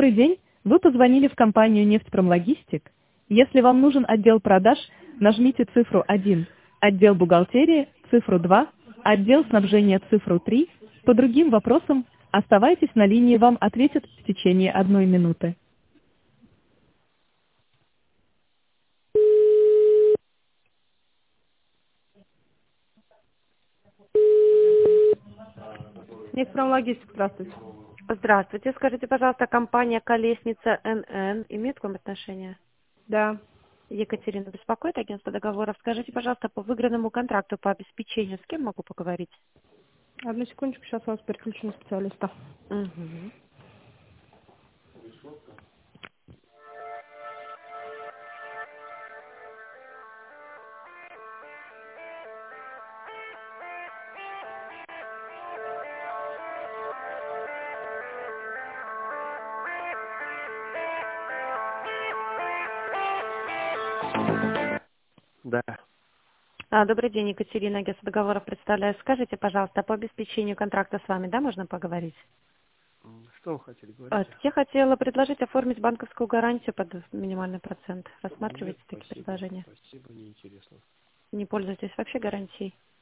Добрый день, вы позвонили в компанию «Нефтепромлогистик». Если вам нужен отдел продаж, нажмите цифру 1, отдел бухгалтерии, цифру 2, отдел снабжения, цифру 3. По другим вопросам оставайтесь на линии, вам ответят в течение 1 минуты. Нефтепромлогистик, здравствуйте. Здравствуйте. Скажите, пожалуйста, компания «Колесница НН» имеет к вам отношение? Да, Екатерина беспокоит, агентство договоров. Скажите, пожалуйста, по выигранному контракту по обеспечению с кем могу поговорить? одну секундочку, сейчас вас переключу на специалиста. Угу. Да. Добрый день, Екатерина, агентство договоров представляю. Скажите, пожалуйста, по обеспечению контракта с вами, да, можно поговорить? Что вы хотели говорить? Я хотела предложить оформить банковскую гарантию под минимальный процент. Нет, Рассматриваете такие спасибо. предложения? Спасибо, неинтересно. Не пользуетесь вообще гарантией?